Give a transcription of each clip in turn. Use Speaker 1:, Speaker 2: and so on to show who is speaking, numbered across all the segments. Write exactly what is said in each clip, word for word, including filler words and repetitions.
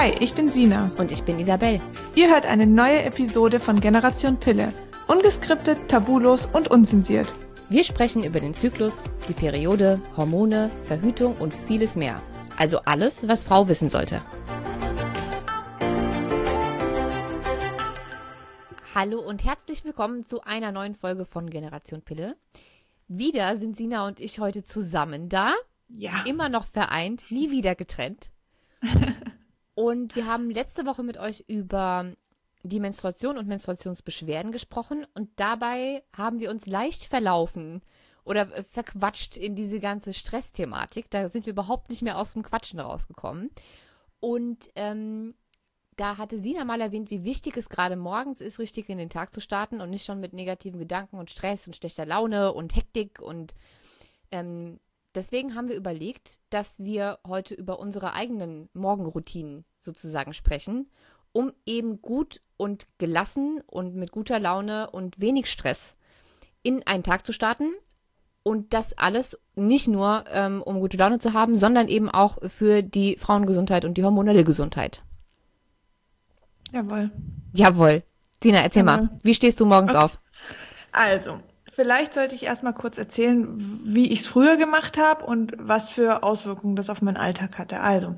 Speaker 1: Hi, ich bin Sina.
Speaker 2: Und ich bin Isabel.
Speaker 1: Ihr hört eine neue Episode von Generation Pille. Ungeskriptet, tabulos und unzensiert.
Speaker 2: Wir sprechen über den Zyklus, die Periode, Hormone, Verhütung und vieles mehr. Also alles, was Frau wissen sollte. Hallo und herzlich willkommen zu einer neuen Folge von Generation Pille. Wieder sind Sina und ich heute zusammen da.
Speaker 1: Ja.
Speaker 2: Immer noch vereint, nie wieder getrennt. Und wir haben letzte Woche mit euch über die Menstruation und Menstruationsbeschwerden gesprochen und dabei haben wir uns leicht verlaufen oder verquatscht in diese ganze Stressthematik. Da sind wir überhaupt nicht mehr aus dem Quatschen rausgekommen. Und ähm, da hatte Sina mal erwähnt, wie wichtig es gerade morgens ist, richtig in den Tag zu starten und nicht schon mit negativen Gedanken und Stress und schlechter Laune und Hektik. Und ähm, deswegen haben wir überlegt, dass wir heute über unsere eigenen Morgenroutinen sozusagen sprechen, um eben gut und gelassen und mit guter Laune und wenig Stress in einen Tag zu starten. Und das alles nicht nur, ähm, um gute Laune zu haben, sondern eben auch für die Frauengesundheit und die hormonelle Gesundheit.
Speaker 1: Jawohl.
Speaker 2: Jawohl. Sina, erzähl
Speaker 1: Jawohl.
Speaker 2: mal, wie stehst du morgens
Speaker 1: Okay.
Speaker 2: auf?
Speaker 1: Also, vielleicht sollte ich erstmal kurz erzählen, wie ich es früher gemacht habe und was für Auswirkungen das auf meinen Alltag hatte. Also,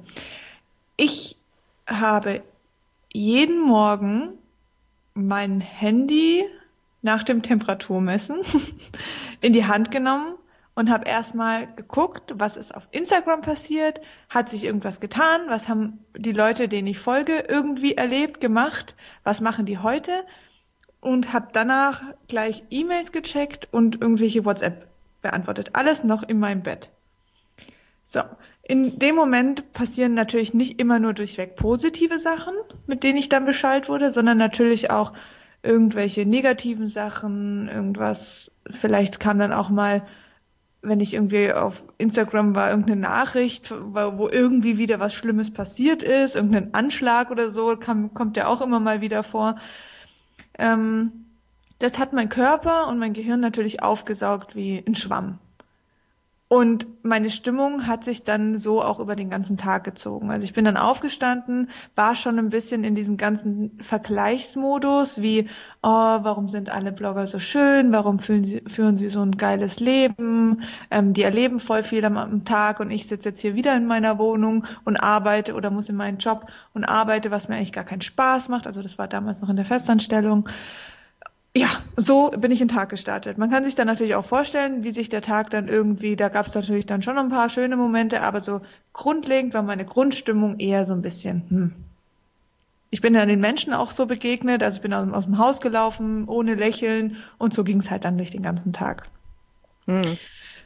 Speaker 1: ich habe jeden Morgen mein Handy nach dem Temperaturmessen in die Hand genommen und habe erstmal geguckt, was ist auf Instagram passiert, hat sich irgendwas getan, was haben die Leute, denen ich folge, irgendwie erlebt, gemacht, was machen die heute und habe danach gleich E-Mails gecheckt und irgendwelche WhatsApp beantwortet. Alles noch in meinem Bett. So, in dem Moment passieren natürlich nicht immer nur durchweg positive Sachen, mit denen ich dann Bescheid wurde, sondern natürlich auch irgendwelche negativen Sachen, irgendwas, vielleicht kam dann auch mal, wenn ich irgendwie auf Instagram war, irgendeine Nachricht, wo wo irgendwie wieder was Schlimmes passiert ist, irgendein Anschlag oder so, kam, kommt ja auch immer mal wieder vor. Ähm, das hat mein Körper und mein Gehirn natürlich aufgesaugt wie ein Schwamm. Und meine Stimmung hat sich dann so auch über den ganzen Tag gezogen. Also ich bin dann aufgestanden, war schon ein bisschen in diesem ganzen Vergleichsmodus, wie, oh, warum sind alle Blogger so schön, warum führen sie, führen sie so ein geiles Leben, ähm, die erleben voll viel am, am Tag und ich sitze jetzt hier wieder in meiner Wohnung und arbeite oder muss in meinen Job und arbeite, was mir eigentlich gar keinen Spaß macht. Also das war damals noch in der Festanstellung. Ja, so bin ich in den Tag gestartet. Man kann sich dann natürlich auch vorstellen, wie sich der Tag dann irgendwie, da gab es natürlich dann schon ein paar schöne Momente, aber so grundlegend war meine Grundstimmung eher so ein bisschen, hm. Ich bin dann den Menschen auch so begegnet, also ich bin aus, aus dem Haus gelaufen, ohne Lächeln und so ging es halt dann durch den ganzen Tag.
Speaker 2: Hm.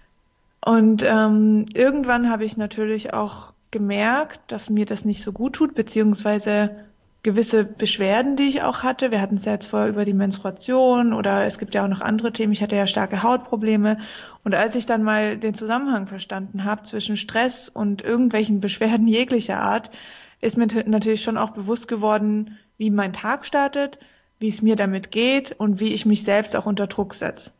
Speaker 1: Und ähm, irgendwann habe ich natürlich auch gemerkt, dass mir das nicht so gut tut, beziehungsweise gewisse Beschwerden, die ich auch hatte. Wir hatten es ja jetzt vorher über die Menstruation oder es gibt ja auch noch andere Themen. Ich hatte ja starke Hautprobleme. Und als ich dann mal den Zusammenhang verstanden habe zwischen Stress und irgendwelchen Beschwerden jeglicher Art, ist mir t- natürlich schon auch bewusst geworden, wie mein Tag startet, wie es mir damit geht und wie ich mich selbst auch unter Druck setze.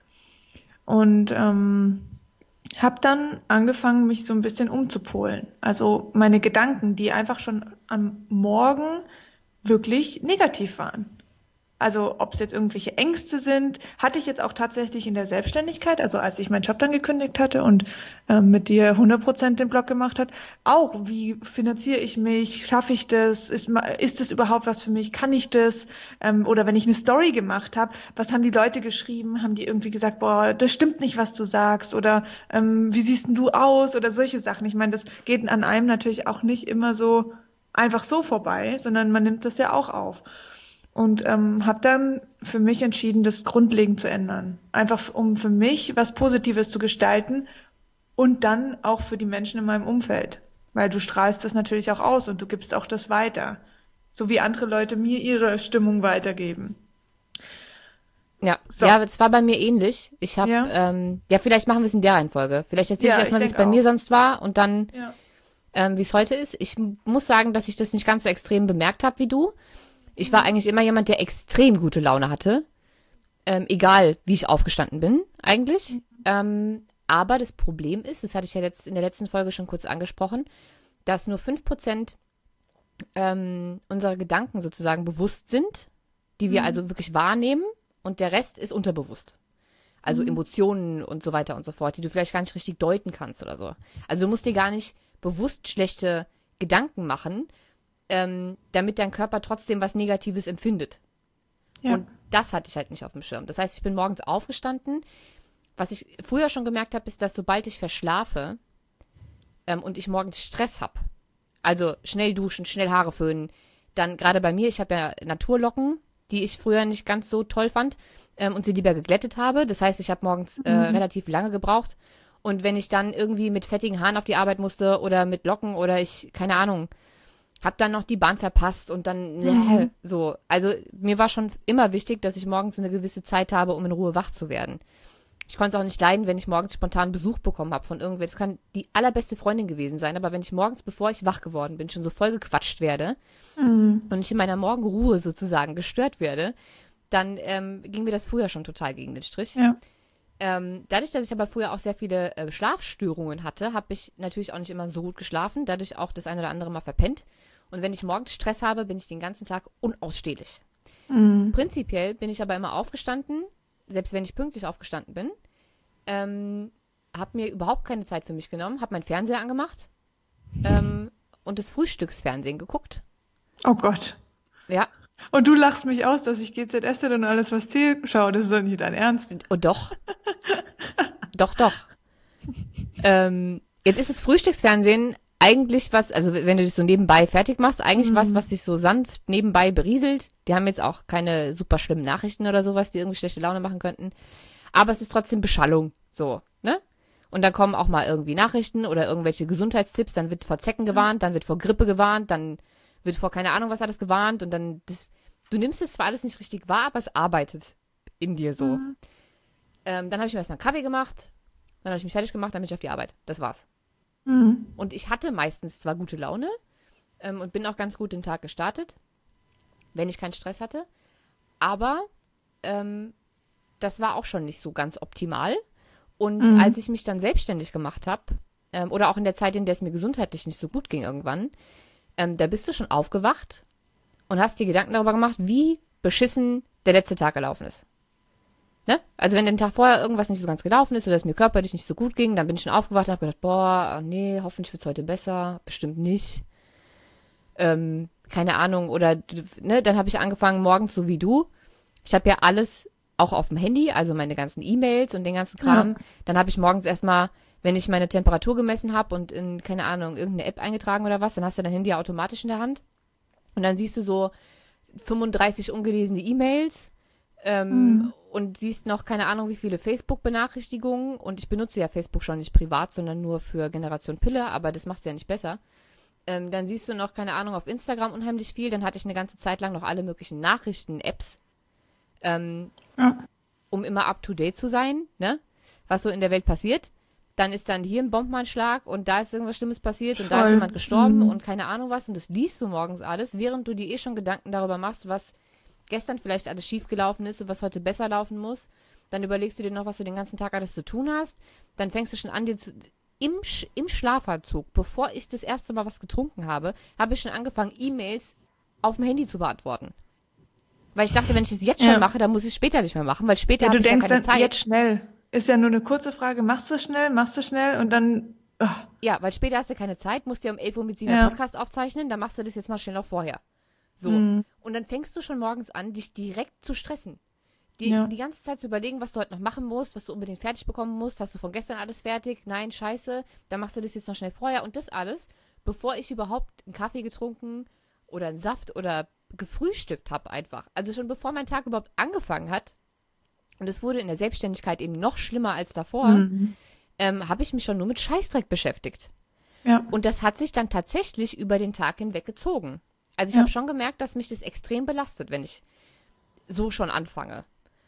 Speaker 1: Und ähm, habe dann angefangen, mich so ein bisschen umzupolen. Also meine Gedanken, die einfach schon am Morgen wirklich negativ waren. Also ob es jetzt irgendwelche Ängste sind, hatte ich jetzt auch tatsächlich in der Selbstständigkeit, also als ich meinen Job dann gekündigt hatte und äh, mit dir hundert Prozent den Blog gemacht hat, auch wie finanziere ich mich, schaffe ich das, ist, ma- ist das überhaupt was für mich, kann ich das? Ähm, oder wenn ich eine Story gemacht habe, was haben die Leute geschrieben, haben die irgendwie gesagt, boah, das stimmt nicht, was du sagst oder ähm, wie siehst denn du aus oder solche Sachen. Ich meine, das geht an einem natürlich auch nicht immer so einfach so vorbei, sondern man nimmt das ja auch auf. Und ähm, habe dann für mich entschieden, das grundlegend zu ändern. Einfach um für mich was Positives zu gestalten und dann auch für die Menschen in meinem Umfeld. Weil du strahlst das natürlich auch aus und du gibst auch das weiter. So wie andere Leute mir ihre Stimmung weitergeben.
Speaker 2: Ja,
Speaker 1: So.
Speaker 2: ja, es war bei mir ähnlich. Ich habe,
Speaker 1: Ja.
Speaker 2: ähm, ja, vielleicht machen wir es in der Reihenfolge. Vielleicht erzähle
Speaker 1: Ja,
Speaker 2: ich erstmal,
Speaker 1: ich
Speaker 2: wie es
Speaker 1: denk
Speaker 2: bei mir
Speaker 1: auch.
Speaker 2: sonst war und dann,
Speaker 1: Ja.
Speaker 2: ähm, wie es heute ist. Ich m- muss sagen, dass ich das nicht ganz so extrem bemerkt habe wie du. Ich war eigentlich immer jemand, der extrem gute Laune hatte. Ähm, egal, wie ich aufgestanden bin, eigentlich. Ähm, aber das Problem ist, das hatte ich ja letzt, in der letzten Folge schon kurz angesprochen, dass nur fünf Prozent ähm, unsere Gedanken sozusagen bewusst sind, die wir
Speaker 1: Mhm.
Speaker 2: also wirklich wahrnehmen und der Rest ist unterbewusst. Also
Speaker 1: Mhm.
Speaker 2: Emotionen und so weiter und so fort, die du vielleicht gar nicht richtig deuten kannst oder so. Also du musst dir gar nicht bewusst schlechte Gedanken machen, ähm, damit dein Körper trotzdem was Negatives empfindet.
Speaker 1: Ja.
Speaker 2: Und das hatte ich halt nicht auf dem Schirm. Das heißt, ich bin morgens aufgestanden. Was ich früher schon gemerkt habe, ist, dass sobald ich verschlafe ähm, und ich morgens Stress habe, also schnell duschen, schnell Haare föhnen, dann gerade bei mir, ich habe ja Naturlocken, die ich früher nicht ganz so toll fand ähm, und sie lieber geglättet habe. Das heißt, ich habe morgens äh,
Speaker 1: Mhm.
Speaker 2: relativ lange gebraucht. Und wenn ich dann irgendwie mit fettigen Haaren auf die Arbeit musste oder mit Locken oder ich, keine Ahnung, hab dann noch die Bahn verpasst und dann
Speaker 1: Mhm.
Speaker 2: äh, so. Also mir war schon immer wichtig, dass ich morgens eine gewisse Zeit habe, um in Ruhe wach zu werden. Ich konnte es auch nicht leiden, wenn ich morgens spontan Besuch bekommen habe von irgendwer. Das kann die allerbeste Freundin gewesen sein, aber wenn ich morgens, bevor ich wach geworden bin, schon so voll gequatscht werde
Speaker 1: Mhm.
Speaker 2: und ich in meiner Morgenruhe sozusagen gestört werde, dann ähm, ging mir das früher schon total gegen den Strich.
Speaker 1: Ja.
Speaker 2: Ähm, dadurch, dass ich aber früher auch sehr viele äh, Schlafstörungen hatte, habe ich natürlich auch nicht immer so gut geschlafen, dadurch auch das eine oder andere Mal verpennt. Und wenn ich morgens Stress habe, bin ich den ganzen Tag unausstehlich.
Speaker 1: Mhm.
Speaker 2: Prinzipiell bin ich aber immer aufgestanden, selbst wenn ich pünktlich aufgestanden bin, ähm, habe mir überhaupt keine Zeit für mich genommen, habe meinen Fernseher angemacht ähm, und das Frühstücksfernsehen geguckt.
Speaker 1: Oh Gott.
Speaker 2: Ja,
Speaker 1: Und du lachst mich aus, dass ich G Z S Z und alles, was zählt, schaue. Das ist doch nicht dein Ernst.
Speaker 2: und, und doch, doch, doch. Ähm, jetzt ist das Frühstücksfernsehen eigentlich was, also wenn du dich so nebenbei fertig machst, eigentlich was,
Speaker 1: Mhm.
Speaker 2: was dich so sanft nebenbei berieselt. Die haben jetzt auch keine super schlimmen Nachrichten oder sowas, die irgendwie schlechte Laune machen könnten. Aber es ist trotzdem Beschallung, so, ne? Und dann kommen auch mal irgendwie Nachrichten oder irgendwelche Gesundheitstipps, dann wird vor Zecken gewarnt, dann wird vor Grippe gewarnt, dann wird vor keine Ahnung was alles gewarnt und dann, das, du nimmst es zwar alles nicht richtig wahr, aber es arbeitet in dir so.
Speaker 1: Mhm.
Speaker 2: Ähm, dann habe ich mir erstmal einen Kaffee gemacht, dann habe ich mich fertig gemacht, dann bin ich auf die Arbeit. Das war's.
Speaker 1: Mhm.
Speaker 2: Und ich hatte meistens zwar gute Laune ähm, und bin auch ganz gut den Tag gestartet, wenn ich keinen Stress hatte, aber ähm, das war auch schon nicht so ganz optimal. Und
Speaker 1: Mhm.
Speaker 2: als ich mich dann selbstständig gemacht habe, ähm, oder auch in der Zeit, in der es mir gesundheitlich nicht so gut ging irgendwann, ähm, da bist du schon aufgewacht und hast dir Gedanken darüber gemacht, wie beschissen der letzte Tag gelaufen ist. Ne? Also wenn den Tag vorher irgendwas nicht so ganz gelaufen ist oder es mir körperlich nicht so gut ging, dann bin ich schon aufgewacht und habe gedacht, boah, nee, hoffentlich wird's heute besser, bestimmt nicht. Ähm, keine Ahnung, oder ne, dann habe ich angefangen, morgens so wie du. Ich habe ja alles auch auf dem Handy, also meine ganzen E-Mails und den ganzen Kram.
Speaker 1: Ja.
Speaker 2: Dann habe ich morgens erstmal, wenn ich meine Temperatur gemessen habe und in, keine Ahnung, irgendeine App eingetragen oder was, dann hast du dein Handy automatisch in der Hand. Und dann siehst du so fünfunddreißig ungelesene E-Mails ähm,
Speaker 1: Mhm.
Speaker 2: und siehst noch keine Ahnung wie viele Facebook-Benachrichtigungen. Und ich benutze ja Facebook schon nicht privat, sondern nur für Generation Pille, aber das macht es ja nicht besser. Ähm, dann siehst du noch, keine Ahnung, auf Instagram unheimlich viel. Dann hatte ich eine ganze Zeit lang noch alle möglichen Nachrichten-Apps, ähm,
Speaker 1: Ja.
Speaker 2: um immer up-to-date zu sein, ne? Was so in der Welt passiert. Dann ist dann hier ein Bombenanschlag und da ist irgendwas Schlimmes passiert und da ist
Speaker 1: Voll.
Speaker 2: jemand gestorben
Speaker 1: Mhm.
Speaker 2: und keine Ahnung was. Und das liest du morgens alles, während du dir eh schon Gedanken darüber machst, was gestern vielleicht alles schiefgelaufen ist und was heute besser laufen muss. Dann überlegst du dir noch, was du den ganzen Tag alles zu tun hast. Dann fängst du schon an, dir zu, im, Sch- im Schlafanzug, bevor ich das erste Mal was getrunken habe, habe ich schon angefangen, E-Mails auf dem Handy zu beantworten. Weil ich dachte, wenn ich es jetzt schon
Speaker 1: Ja.
Speaker 2: mache, dann muss ich es später nicht mehr machen, weil später
Speaker 1: Ja,
Speaker 2: habe
Speaker 1: du
Speaker 2: ich ja
Speaker 1: denkst
Speaker 2: keine
Speaker 1: dann
Speaker 2: Zeit.
Speaker 1: jetzt schnell. Ist ja nur eine kurze Frage. Machst du schnell, machst du schnell und dann. Ah,
Speaker 2: Ja, weil später hast du keine Zeit, musst ja um elf Uhr mit Sina
Speaker 1: Ja.
Speaker 2: Podcast aufzeichnen, dann machst du das jetzt mal schnell noch vorher. So.
Speaker 1: Mhm.
Speaker 2: Und dann fängst du schon morgens an, dich direkt zu stressen. Die,
Speaker 1: Ja.
Speaker 2: die ganze Zeit zu überlegen, was du heute noch machen musst, was du unbedingt fertig bekommen musst. Hast du von gestern alles fertig? Nein, scheiße. Dann machst du das jetzt noch schnell vorher. Und das alles, bevor ich überhaupt einen Kaffee getrunken oder einen Saft oder gefrühstückt habe einfach. Also schon bevor mein Tag überhaupt angefangen hat. Und es wurde in der Selbstständigkeit eben noch schlimmer als davor,
Speaker 1: Mhm.
Speaker 2: ähm, habe ich mich schon nur mit Scheißdreck beschäftigt.
Speaker 1: Ja.
Speaker 2: Und das hat sich dann tatsächlich über den Tag hinweg gezogen. Also ich
Speaker 1: Ja.
Speaker 2: habe schon gemerkt, dass mich das extrem belastet, wenn ich so schon anfange.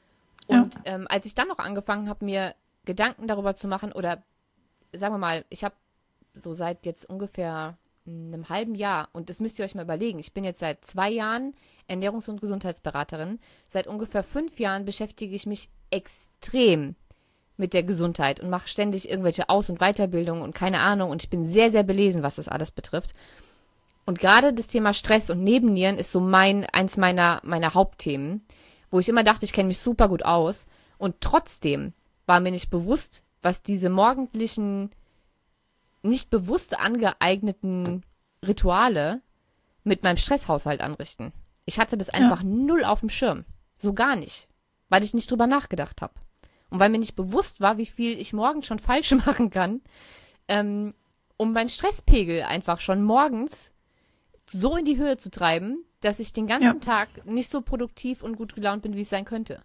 Speaker 1: Ja.
Speaker 2: Und ähm, als ich dann noch angefangen habe, mir Gedanken darüber zu machen, oder sagen wir mal, ich habe so seit jetzt ungefähr einem halben Jahr, und das müsst ihr euch mal überlegen, ich bin jetzt seit zwei Jahren Ernährungs- und Gesundheitsberaterin, seit ungefähr fünf Jahren beschäftige ich mich extrem mit der Gesundheit und mache ständig irgendwelche Aus- und Weiterbildungen und keine Ahnung, und ich bin sehr, sehr belesen, was das alles betrifft. Und gerade das Thema Stress und Nebennieren ist so mein, eins meiner, meiner Hauptthemen, wo ich immer dachte, ich kenne mich super gut aus. Und trotzdem war mir nicht bewusst, was diese morgendlichen, nicht bewusst angeeigneten Rituale mit meinem Stresshaushalt anrichten. Ich hatte das einfach ja. null auf dem Schirm. So gar nicht. Weil ich nicht drüber nachgedacht habe. Und weil mir nicht bewusst war, wie viel ich morgens schon falsch machen kann, ähm, um meinen Stresspegel einfach schon morgens so in die Höhe zu treiben, dass ich den ganzen ja. Tag nicht so produktiv und gut gelaunt bin, wie es sein könnte.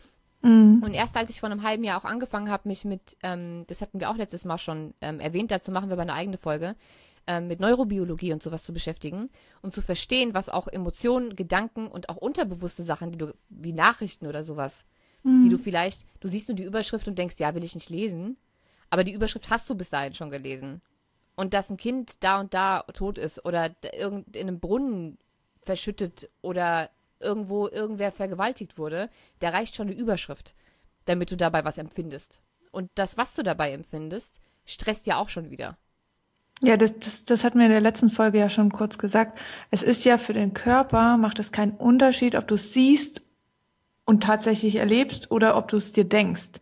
Speaker 2: Mhm. Und erst als ich vor einem halben Jahr auch angefangen habe, mich mit, ähm, das hatten wir auch letztes Mal schon ähm, erwähnt, dazu machen wir aber eine eigene Folge, ähm, mit Neurobiologie und sowas zu beschäftigen und zu verstehen, was auch Emotionen, Gedanken und auch unterbewusste Sachen, die du, wie Nachrichten oder sowas, mhm. die du vielleicht, du siehst nur die Überschrift und denkst, ja, will ich nicht lesen, aber die Überschrift hast du bis dahin schon gelesen. Und dass ein Kind da und da tot ist oder in einem Brunnen verschüttet oder irgendwo irgendwer vergewaltigt wurde, da reicht schon eine Überschrift, damit du dabei was empfindest. Und das, was du dabei empfindest, stresst ja auch schon wieder.
Speaker 1: Ja, das, das, das hatten wir in der letzten Folge ja schon kurz gesagt. Es ist ja für den Körper, macht es keinen Unterschied, ob du es siehst und tatsächlich erlebst oder ob du es dir denkst.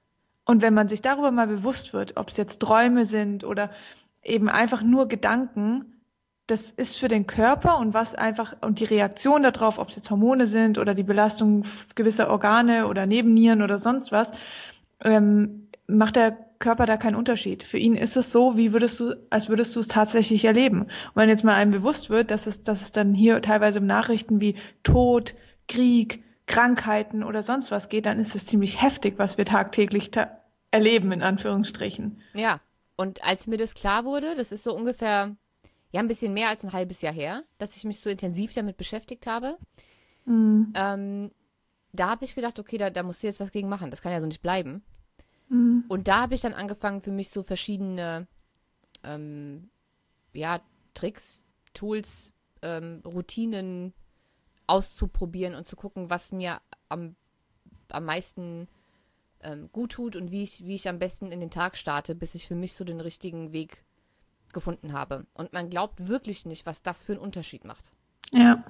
Speaker 1: Und wenn man sich darüber mal bewusst wird, ob es jetzt Träume sind oder eben einfach nur Gedanken, das ist für den Körper und was einfach und die Reaktion darauf, ob es jetzt Hormone sind oder die Belastung gewisser Organe oder Nebennieren oder sonst was, ähm, macht der Körper da keinen Unterschied. Für ihn ist es so, wie würdest du, als würdest du es tatsächlich erleben. Und wenn jetzt mal einem bewusst wird, dass es, dass es dann hier teilweise um Nachrichten wie Tod, Krieg, Krankheiten oder sonst was geht, dann ist es ziemlich heftig, was wir tagtäglich ta- erleben, in Anführungsstrichen.
Speaker 2: Ja, und als mir das klar wurde, das ist so ungefähr ja, ein bisschen mehr als ein halbes Jahr her, dass ich mich so intensiv damit beschäftigt habe. Mhm. Ähm, da habe ich gedacht, okay, da, da musst du jetzt was gegen machen. Das kann ja so nicht bleiben. Mhm. Und da habe ich dann angefangen, für mich so verschiedene ähm, ja, Tricks, Tools, ähm, Routinen auszuprobieren und zu gucken, was mir am, am meisten ähm, gut tut und wie ich, wie ich am besten in den Tag starte, bis ich für mich so den richtigen Weg gefunden habe. Und man glaubt wirklich nicht, was das für einen Unterschied macht.
Speaker 1: Ja.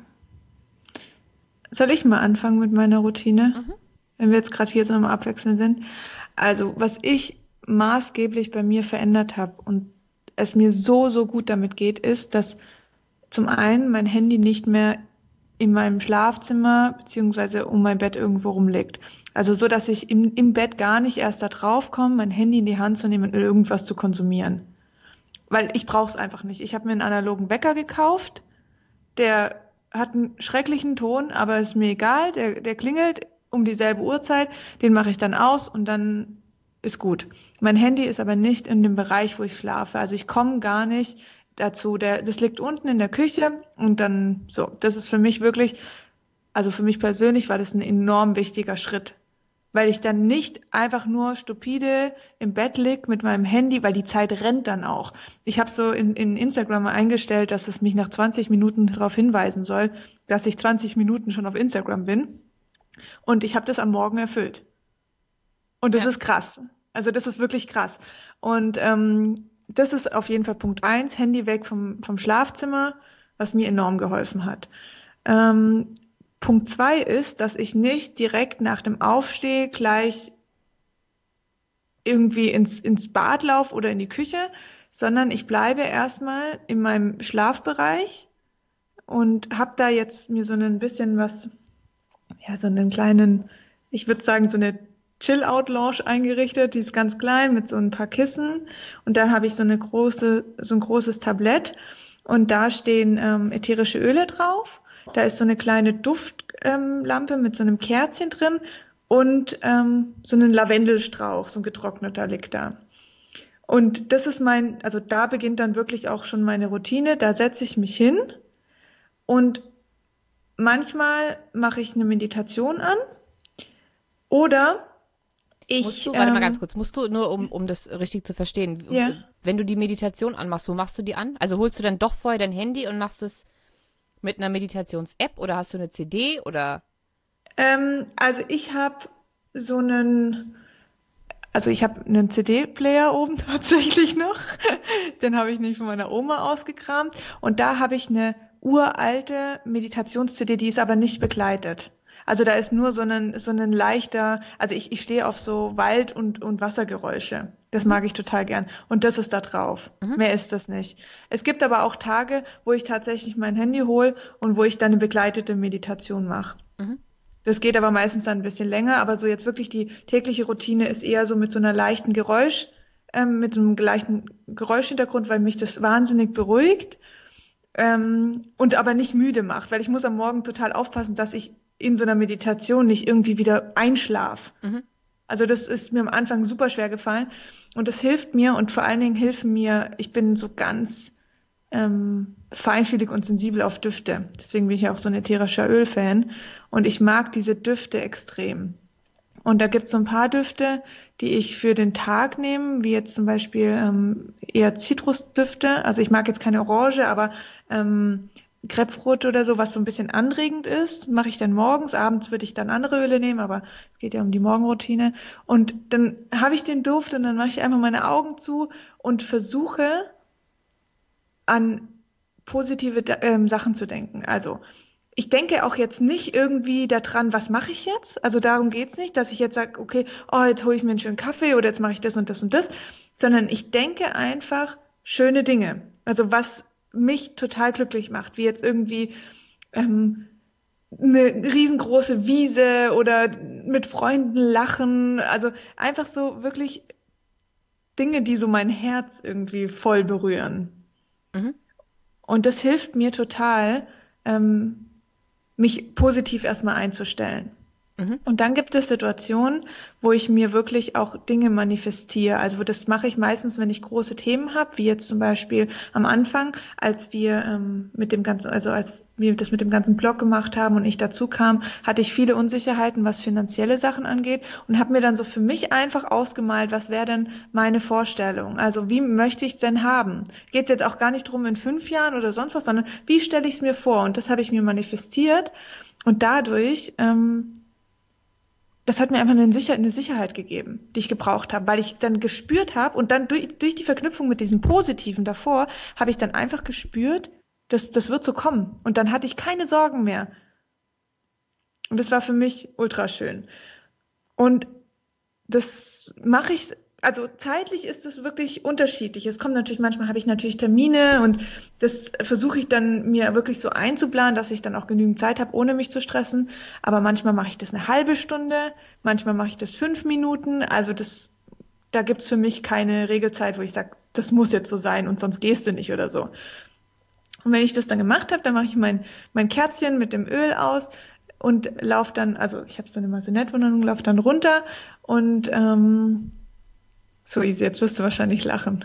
Speaker 1: Soll ich mal anfangen mit meiner Routine? Mhm. Wenn wir jetzt gerade hier so am Abwechseln sind. Also, was ich maßgeblich bei mir verändert habe und es mir so, so gut damit geht, ist, dass zum einen mein Handy nicht mehr in meinem Schlafzimmer beziehungsweise um mein Bett irgendwo rumliegt. Also so, dass ich im, im Bett gar nicht erst da drauf komme, mein Handy in die Hand zu nehmen und irgendwas zu konsumieren. Weil ich brauche es einfach nicht. Ich habe mir einen analogen Wecker gekauft, der hat einen schrecklichen Ton, aber ist mir egal, der, der klingelt um dieselbe Uhrzeit, den mache ich dann aus und dann ist gut. Mein Handy ist aber nicht in dem Bereich, wo ich schlafe. Also ich komme gar nicht dazu. Der, das liegt unten in der Küche und dann so. Das ist für mich wirklich, also für mich persönlich war das ein enorm wichtiger Schritt. Weil ich dann nicht einfach nur stupide im Bett lieg mit meinem Handy, weil die Zeit rennt dann auch. Ich habe so in, in Instagram mal eingestellt, dass es mich nach zwanzig Minuten darauf hinweisen soll, dass ich zwanzig Minuten schon auf Instagram bin. Und ich habe das am Morgen erfüllt. Und das ja. ist krass. Also das ist wirklich krass. Und ähm, das ist auf jeden Fall Punkt eins, Handy weg vom, vom Schlafzimmer, was mir enorm geholfen hat. Ähm, Punkt zwei ist, dass ich nicht direkt nach dem Aufstehen gleich irgendwie ins, ins Bad laufe oder in die Küche, sondern ich bleibe erstmal in meinem Schlafbereich und habe da jetzt mir so ein bisschen was, ja, so einen kleinen, ich würde sagen, so eine Chill-Out-Lounge eingerichtet, die ist ganz klein mit so ein paar Kissen und dann habe ich so eine große, so ein großes Tablett und da stehen ähm, ätherische Öle drauf. Da ist so eine kleine Duftlampe ähm, mit so einem Kerzchen drin und ähm, so ein Lavendelstrauch, so ein getrockneter liegt da. Und das ist mein, also da beginnt dann wirklich auch schon meine Routine. Da setze ich mich hin und manchmal mache ich eine Meditation an oder ich...
Speaker 2: Musst du, warte ähm, mal ganz kurz, musst du nur, um, um das richtig zu verstehen,
Speaker 1: ja.
Speaker 2: wenn du die Meditation anmachst, wo machst du die an? Also holst du dann doch vorher dein Handy und machst es mit einer Meditations-App oder hast du eine C D oder?
Speaker 1: Ähm, also ich habe so einen, Also ich habe einen C D-Player oben tatsächlich noch. Den habe ich nämlich von meiner Oma ausgekramt. Und da habe ich eine uralte Meditations-C D, die ist aber nicht begleitet. Also da ist nur so ein, so ein leichter, also ich, ich stehe auf so Wald- und, und Wassergeräusche. Das
Speaker 2: Mhm.
Speaker 1: mag ich total gern. Und das ist da drauf.
Speaker 2: Mhm.
Speaker 1: Mehr ist das nicht. Es gibt aber auch Tage, wo ich tatsächlich mein Handy hole und wo ich dann eine begleitete Meditation mache.
Speaker 2: Mhm.
Speaker 1: Das geht aber meistens dann ein bisschen länger, aber so jetzt wirklich die tägliche Routine ist eher so mit so einer leichten Geräusch, ähm, mit so einem leichten Geräuschhintergrund, weil mich das wahnsinnig beruhigt, ähm, und aber nicht müde macht, weil ich muss am Morgen total aufpassen, dass ich in so einer Meditation nicht irgendwie wieder einschlaf.
Speaker 2: Mhm.
Speaker 1: Also das ist mir am Anfang super schwer gefallen und das hilft mir und vor allen Dingen hilfen mir, ich bin so ganz ähm, feinfühlig und sensibel auf Düfte. Deswegen bin ich ja auch so ein ätherischer Öl-Fan und ich mag diese Düfte extrem. Und da gibt es so ein paar Düfte, die ich für den Tag nehme, wie jetzt zum Beispiel ähm, eher Zitrusdüfte. Also ich mag jetzt keine Orange, aber ähm, Grapefruit oder so, was so ein bisschen anregend ist, mache ich dann morgens. Abends würde ich dann andere Öle nehmen, aber es geht ja um die Morgenroutine. Und dann habe ich den Duft und dann mache ich einfach meine Augen zu und versuche an positive ähm, Sachen zu denken. Also ich denke auch jetzt nicht irgendwie daran, was mache ich jetzt? Also darum geht's nicht, dass ich jetzt sage, okay, oh, jetzt hole ich mir einen schönen Kaffee oder jetzt mache ich das und das und das, sondern ich denke einfach schöne Dinge. Also was mich total glücklich macht, wie jetzt irgendwie ähm, eine riesengroße Wiese oder mit Freunden lachen. Also einfach so wirklich Dinge, die so mein Herz irgendwie voll berühren.
Speaker 2: Mhm.
Speaker 1: Und das hilft mir total, ähm, mich positiv erstmal einzustellen.
Speaker 2: Mhm.
Speaker 1: Und dann gibt es Situationen, wo ich mir wirklich auch Dinge manifestiere. Also das mache ich meistens, wenn ich große Themen habe, wie jetzt zum Beispiel am Anfang, als wir ähm, mit dem ganzen, also als wir das mit dem ganzen Blog gemacht haben und ich dazu kam, hatte ich viele Unsicherheiten, was finanzielle Sachen angeht und habe mir dann so für mich einfach ausgemalt, was wäre denn meine Vorstellung? Also wie möchte ich es denn haben? Geht jetzt auch gar nicht drum in fünf Jahren oder sonst was, sondern wie stelle ich es mir vor? Und das habe ich mir manifestiert und dadurch ähm, das hat mir einfach eine, Sicher eine Sicherheit gegeben, die ich gebraucht habe, weil ich dann gespürt habe und dann durch, durch die Verknüpfung mit diesem Positiven davor, habe ich dann einfach gespürt, dass das wird so kommen. Und dann hatte ich keine Sorgen mehr. Und das war für mich ultra schön. Und das mache ich, also zeitlich ist es wirklich unterschiedlich. Es kommt natürlich, manchmal habe ich natürlich Termine und das versuche ich dann mir wirklich so einzuplanen, dass ich dann auch genügend Zeit habe, ohne mich zu stressen. Aber manchmal mache ich das eine halbe Stunde, manchmal mache ich das fünf Minuten. Also das, da gibt's für mich keine Regelzeit, wo ich sage, das muss jetzt so sein und sonst gehst du nicht oder so. Und wenn ich das dann gemacht habe, dann mache ich mein, mein Kerzchen mit dem Öl aus und laufe dann, also ich habe so eine Masonettwohnung, laufe dann runter und ähm, so easy, jetzt wirst du wahrscheinlich lachen.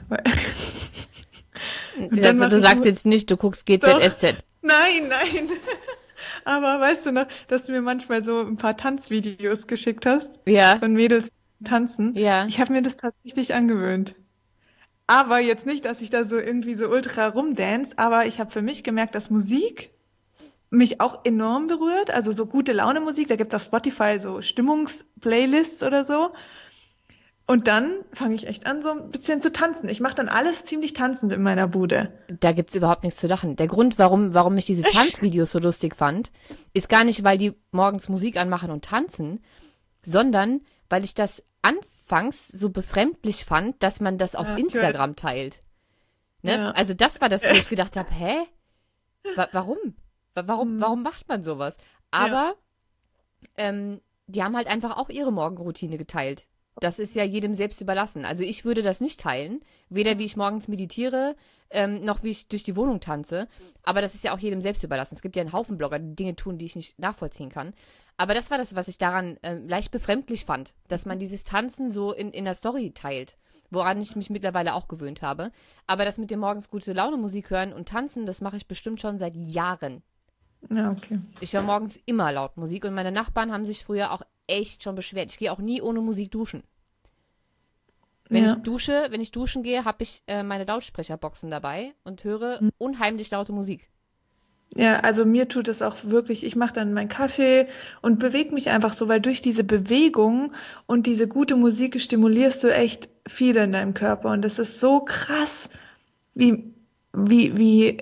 Speaker 1: Und dann
Speaker 2: Also,
Speaker 1: mache
Speaker 2: du
Speaker 1: ich
Speaker 2: sagst
Speaker 1: nur,
Speaker 2: jetzt nicht, du guckst
Speaker 1: doch,
Speaker 2: G Z S Z.
Speaker 1: nein, nein. Aber weißt du noch, dass du mir manchmal so ein paar Tanzvideos geschickt hast
Speaker 2: Ja,
Speaker 1: von Mädels tanzen?
Speaker 2: ja.
Speaker 1: Ich habe mir das tatsächlich angewöhnt. Aber jetzt nicht, dass ich da so irgendwie so ultra rumdance, aber ich habe für mich gemerkt, dass Musik mich auch enorm berührt. Also so gute Laune Musik, da gibt's auf Spotify so Stimmungsplaylists oder so. Und dann fange ich echt an, so ein bisschen zu tanzen. Ich mache dann alles ziemlich tanzend in meiner Bude.
Speaker 2: Da gibt's überhaupt nichts zu lachen. Der Grund, warum, warum ich diese Tanzvideos so lustig fand, ist gar nicht, weil die morgens Musik anmachen und tanzen, sondern weil ich das anfangs so befremdlich fand, dass man das auf
Speaker 1: Ja, ich weiß.
Speaker 2: Instagram teilt. Ne?
Speaker 1: Ja.
Speaker 2: Also das war das, wo ich gedacht habe, hä? Wa warum? Wa warum,
Speaker 1: Hm.
Speaker 2: warum macht man sowas?
Speaker 1: Ja.
Speaker 2: Aber ähm, die haben halt einfach auch ihre Morgenroutine geteilt. Das ist ja jedem selbst überlassen. Also ich würde das nicht teilen, weder wie ich morgens meditiere, ähm, noch wie ich durch die Wohnung tanze. Aber das ist ja auch jedem selbst überlassen. Es gibt ja einen Haufen Blogger, die Dinge tun, die ich nicht nachvollziehen kann. Aber das war das, was ich daran ähm, leicht befremdlich fand, dass man dieses Tanzen so in, in der Story teilt, woran ich mich mittlerweile auch gewöhnt habe. Aber das mit dem morgens gute Laune Musik hören und tanzen, das mache ich bestimmt schon seit Jahren.
Speaker 1: Ja, okay.
Speaker 2: Ich höre morgens immer laut Musik und meine Nachbarn haben sich früher auch echt schon beschwert. Ich gehe auch nie ohne Musik duschen. Wenn ich
Speaker 1: Ja.
Speaker 2: dusche, wenn ich duschen gehe, habe ich äh, meine Lautsprecherboxen dabei und höre
Speaker 1: Hm.
Speaker 2: unheimlich laute Musik.
Speaker 1: Ja, also mir tut es auch wirklich, ich mache dann meinen Kaffee und bewege mich einfach so, weil durch diese Bewegung und diese gute Musik stimulierst du echt viel in deinem Körper und das ist so krass, wie, wie, wie,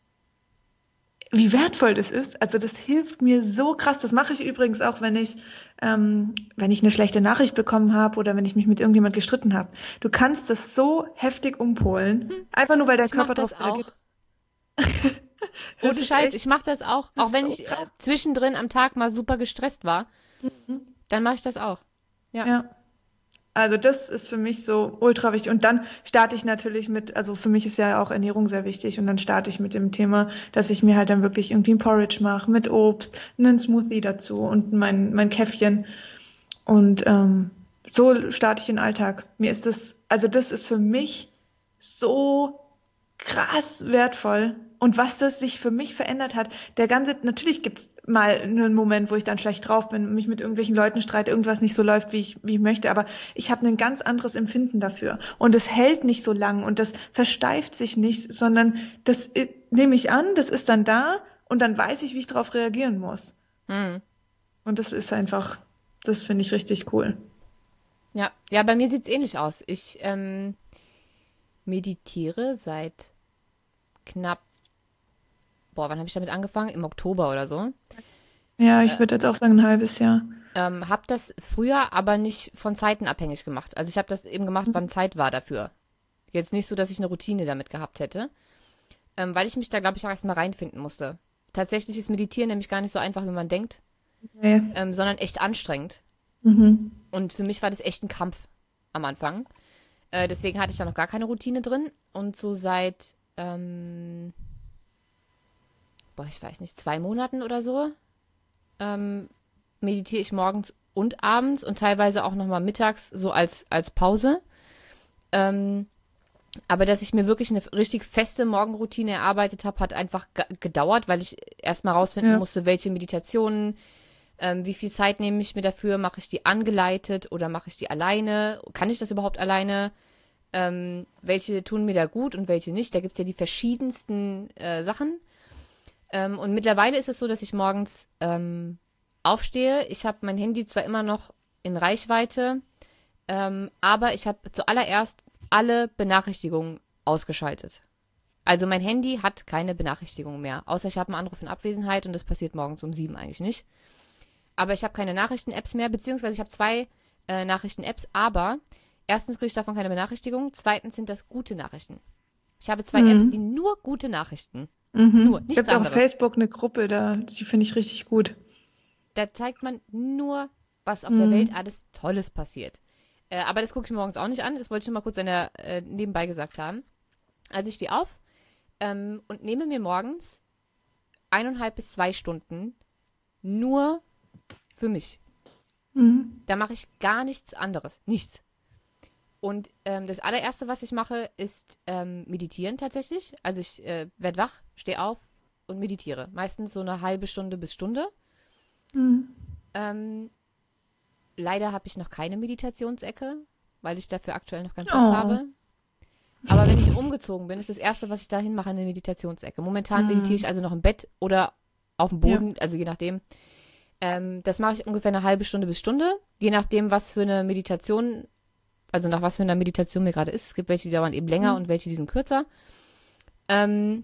Speaker 1: wie wertvoll das ist. Also das hilft mir so krass. Das mache ich übrigens auch, wenn ich, ähm, wenn ich eine schlechte Nachricht bekommen habe oder wenn ich mich mit irgendjemand gestritten habe. Du kannst das so heftig umpolen,
Speaker 2: Hm.
Speaker 1: einfach nur weil der
Speaker 2: Ich mache
Speaker 1: Körper
Speaker 2: das
Speaker 1: darauf reagiert.
Speaker 2: auch.
Speaker 1: Das
Speaker 2: Ohne
Speaker 1: ist
Speaker 2: Scheiß,
Speaker 1: echt,
Speaker 2: ich mache das auch.
Speaker 1: das
Speaker 2: Auch
Speaker 1: ist
Speaker 2: wenn
Speaker 1: so
Speaker 2: ich äh,
Speaker 1: krass.
Speaker 2: zwischendrin am Tag mal super gestresst war,
Speaker 1: Mhm.
Speaker 2: dann mache ich das auch. Ja.
Speaker 1: Ja. Also das ist für mich so ultra wichtig. Und dann starte ich natürlich mit, also für mich ist ja auch Ernährung sehr wichtig. Und dann starte ich mit dem Thema, dass ich mir halt dann wirklich irgendwie ein Porridge mache mit Obst, einen Smoothie dazu und mein, mein Käffchen. Und ähm, so starte ich den Alltag. Mir ist das, also das ist für mich so krass wertvoll. Und was das sich für mich verändert hat, der ganze, natürlich gibt's mal einen Moment, wo ich dann schlecht drauf bin, mich mit irgendwelchen Leuten streite, irgendwas nicht so läuft, wie ich, wie ich möchte, aber ich habe ein ganz anderes Empfinden dafür. Und es hält nicht so lang und das versteift sich nicht, sondern das äh, nehme ich an, das ist dann da und dann weiß ich, wie ich darauf reagieren muss.
Speaker 2: Hm.
Speaker 1: Und das ist einfach, das finde ich richtig cool.
Speaker 2: Ja. Ja, bei mir sieht's ähnlich aus. Ich ähm, meditiere seit knapp, boah, wann habe ich damit angefangen? Im Oktober oder so.
Speaker 1: Ja, ich
Speaker 2: Äh,
Speaker 1: würde jetzt auch sagen, ein halbes Jahr.
Speaker 2: ähm, habe das früher aber nicht von Zeiten abhängig gemacht. Also ich habe das eben gemacht, wann Zeit war dafür. Jetzt nicht so, dass ich eine Routine damit gehabt hätte, ähm, weil ich mich da, glaube ich, auch erstmal reinfinden musste. Tatsächlich ist Meditieren nämlich gar nicht so einfach, wie man denkt,
Speaker 1: Nee.
Speaker 2: ähm, sondern echt anstrengend.
Speaker 1: Mhm.
Speaker 2: Und für mich war das echt ein Kampf am Anfang. Äh, deswegen hatte ich da noch gar keine Routine drin. Und so seit, ähm, boah, ich weiß nicht, zwei Monaten oder so, ähm, meditiere ich morgens und abends und teilweise auch nochmal mittags, so als, als Pause. Ähm, aber dass ich mir wirklich eine richtig feste Morgenroutine erarbeitet habe, hat einfach ge- gedauert, weil ich erstmal rausfinden
Speaker 1: Ja.
Speaker 2: musste, welche Meditationen, ähm, wie viel Zeit nehme ich mir dafür, mache ich die angeleitet oder mache ich die alleine? Kann ich das überhaupt alleine? Ähm, welche tun mir da gut und welche nicht? Da gibt's ja die verschiedensten äh, Sachen. Ähm, und mittlerweile ist es so, dass ich morgens ähm, aufstehe. Ich habe mein Handy zwar immer noch in Reichweite, ähm, aber ich habe zuallererst alle Benachrichtigungen ausgeschaltet. Also mein Handy hat keine Benachrichtigungen mehr, außer ich habe einen Anruf in Abwesenheit und das passiert morgens um sieben eigentlich nicht. Aber ich habe keine Nachrichten-Apps mehr, beziehungsweise ich habe zwei äh, Nachrichten-Apps, aber erstens kriege ich davon keine Benachrichtigungen, zweitens sind das gute Nachrichten. Ich habe zwei Apps, die
Speaker 1: Mhm.
Speaker 2: nur gute Nachrichten. Nur,
Speaker 1: Mhm.
Speaker 2: nichts
Speaker 1: Gibt auch auf
Speaker 2: anderes.
Speaker 1: Facebook eine Gruppe, da, die finde ich richtig gut.
Speaker 2: Da zeigt man nur, was auf der Welt
Speaker 1: Mhm.
Speaker 2: alles Tolles passiert. Äh, aber das gucke ich mir morgens auch nicht an. Das wollte ich schon mal kurz in der, äh, nebenbei gesagt haben. Also ich stehe auf ähm, und nehme mir morgens eineinhalb bis zwei Stunden nur für mich.
Speaker 1: Mhm.
Speaker 2: Da mache ich gar nichts anderes. Nichts. Und ähm, das allererste, was ich mache, ist ähm, meditieren tatsächlich. Also ich äh, werde wach, stehe auf und meditiere. Meistens so eine halbe Stunde bis Stunde.
Speaker 1: Mhm.
Speaker 2: Ähm, Leider habe ich noch keine Meditationsecke, weil ich dafür aktuell noch keinen Platz
Speaker 1: Oh.
Speaker 2: habe. Aber wenn ich umgezogen bin, ist das Erste, was ich dahin mache, eine Meditationsecke. Momentan meditiere ich
Speaker 1: Mhm.
Speaker 2: also noch im Bett oder auf dem
Speaker 1: Ja.
Speaker 2: Boden, also je nachdem. Ähm, das mache ich ungefähr eine halbe Stunde bis Stunde, je nachdem, was für eine Meditation, also nach was für einer Meditation mir gerade ist. Es gibt welche, die dauern eben länger
Speaker 1: Mhm.
Speaker 2: und welche, die sind kürzer. Ähm,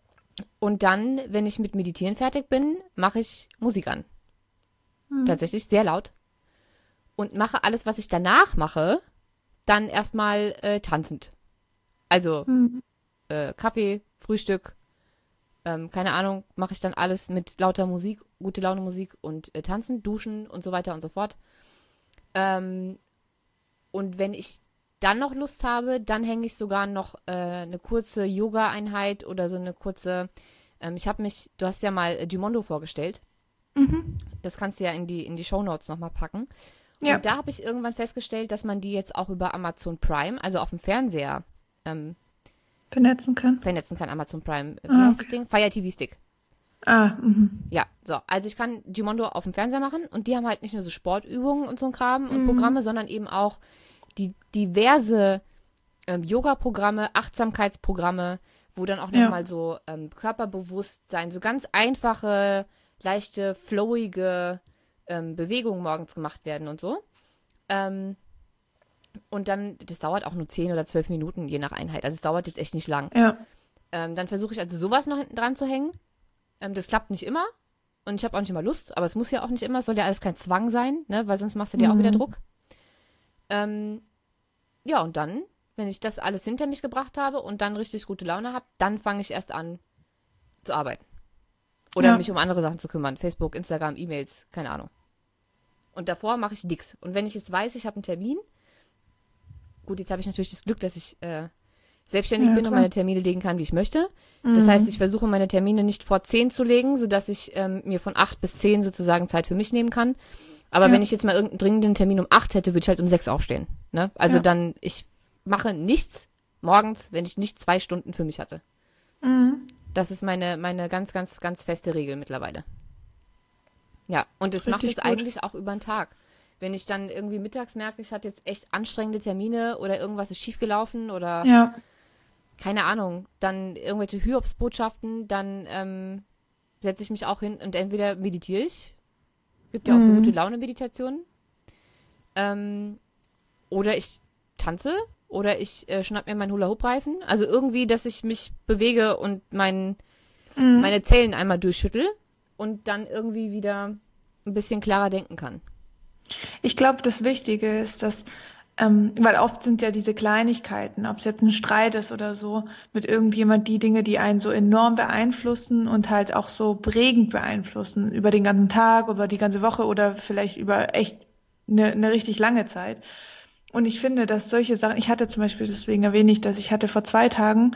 Speaker 2: und dann, wenn ich mit Meditieren fertig bin, mache ich Musik an.
Speaker 1: Mhm.
Speaker 2: Tatsächlich sehr laut. Und mache alles, was ich danach mache, dann erstmal äh, tanzend. Also
Speaker 1: Mhm.
Speaker 2: äh, Kaffee, Frühstück, ähm, keine Ahnung, mache ich dann alles mit lauter Musik, gute Laune Musik und äh, tanzen, duschen und so weiter und so fort. Ähm, und wenn ich dann noch Lust habe, dann hänge ich sogar noch äh, eine kurze Yoga-Einheit oder so eine kurze. Ähm, ich habe mich, du hast ja mal äh, Gimondo vorgestellt.
Speaker 1: Mhm.
Speaker 2: Das kannst du ja in die in die Shownotes nochmal packen.
Speaker 1: Ja.
Speaker 2: Und da habe ich irgendwann festgestellt, dass man die jetzt auch über Amazon Prime, also auf dem Fernseher, ähm,
Speaker 1: Vernetzen kann.
Speaker 2: vernetzen kann. Amazon Prime, wie
Speaker 1: Ah,
Speaker 2: heißt
Speaker 1: okay.
Speaker 2: das Ding? Fire T V Stick.
Speaker 1: Ah, mhm.
Speaker 2: Ja, so. Also ich kann Gimondo auf dem Fernseher machen und die haben halt nicht nur so Sportübungen und so ein Kram und
Speaker 1: Mhm.
Speaker 2: Programme, sondern eben auch die diverse ähm, Yoga-Programme, Achtsamkeitsprogramme, wo dann auch
Speaker 1: Ja.
Speaker 2: nochmal so ähm, Körperbewusstsein, so ganz einfache, leichte, flowige ähm, Bewegungen morgens gemacht werden und so. Ähm, und dann, das dauert auch nur zehn oder zwölf Minuten, je nach Einheit. Also es dauert jetzt echt nicht lang.
Speaker 1: Ja.
Speaker 2: Ähm, dann versuche ich also sowas noch hinten dran zu hängen. Ähm, das klappt nicht immer. Und ich habe auch nicht immer Lust, aber es muss ja auch nicht immer, es soll ja alles kein Zwang sein, ne? Weil sonst machst du dir auch wieder
Speaker 1: Mhm.
Speaker 2: Druck. Ähm, ja, und dann, wenn ich das alles hinter mich gebracht habe und dann richtig gute Laune habe, dann fange ich erst an zu arbeiten. Oder
Speaker 1: Ja.
Speaker 2: mich um andere Sachen zu kümmern. Facebook, Instagram, E-Mails, keine Ahnung. Und davor mache ich nix. Und wenn ich jetzt weiß, ich habe einen Termin, gut, jetzt habe ich natürlich das Glück, dass ich äh, selbstständig
Speaker 1: Ja,
Speaker 2: bin und
Speaker 1: klar.
Speaker 2: meine Termine legen kann, wie ich möchte. Das heißt, ich
Speaker 1: Mhm.
Speaker 2: versuche meine Termine nicht vor zehn zu legen, sodass ich ähm, mir von acht bis zehn sozusagen Zeit für mich nehmen kann. Aber
Speaker 1: Ja.
Speaker 2: wenn ich jetzt mal irgendeinen dringenden Termin um acht hätte, würde ich halt um sechs aufstehen. Ne? Also
Speaker 1: Ja.
Speaker 2: dann, ich mache nichts morgens, wenn ich nicht zwei Stunden für mich hatte.
Speaker 1: Mhm.
Speaker 2: Das ist meine, meine ganz, ganz, ganz feste Regel mittlerweile. Ja, und es macht
Speaker 1: Richtig
Speaker 2: es
Speaker 1: gut.
Speaker 2: eigentlich auch über den Tag. Wenn ich dann irgendwie mittags merke, ich hatte jetzt echt anstrengende Termine oder irgendwas ist schiefgelaufen oder
Speaker 1: Ja.
Speaker 2: keine Ahnung, dann irgendwelche Hiobsbotschaften, dann ähm, setze ich mich auch hin und entweder meditiere ich, gibt ja auch so gute
Speaker 1: Mhm.
Speaker 2: Laune-Meditationen, ähm, oder ich tanze oder ich äh, schnapp mir meinen Hula-Hoop-Reifen. Also irgendwie, dass ich mich bewege und mein,
Speaker 1: Mhm.
Speaker 2: meine Zellen einmal durchschüttel und dann irgendwie wieder ein bisschen klarer denken kann.
Speaker 1: Ich glaube, das Wichtige ist, dass, ähm, weil oft sind ja diese Kleinigkeiten, ob es jetzt ein Streit ist oder so, mit irgendjemand, die Dinge, die einen so enorm beeinflussen und halt auch so prägend beeinflussen über den ganzen Tag, über die ganze Woche oder vielleicht über echt eine, eine richtig lange Zeit. Und ich finde, dass solche Sachen, ich hatte zum Beispiel, deswegen erwähne ich das, ich hatte vor zwei Tagen